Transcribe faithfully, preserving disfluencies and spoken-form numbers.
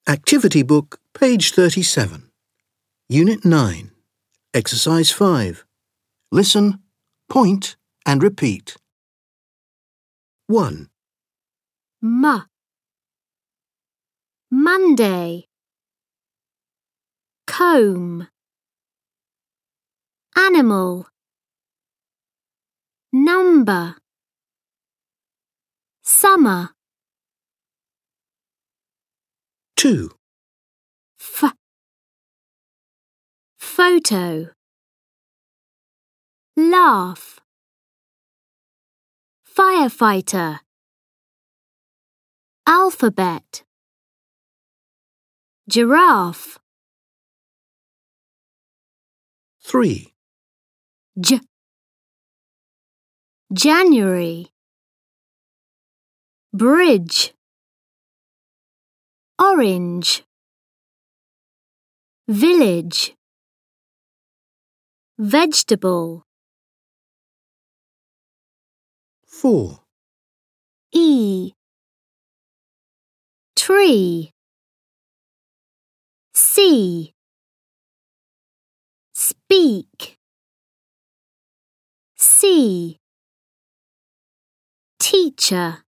Activity Book, page thirty-seven. Unit nine. Exercise five. Listen, point and repeat. one. M Monday. Comb. Animal. Number. Summer. two. F Photo. Laugh. Firefighter. Alphabet. Giraffe. three. J January. Bridge. Orange. Village. Vegetable. four. E. Tree. C. Speak. C. Teacher.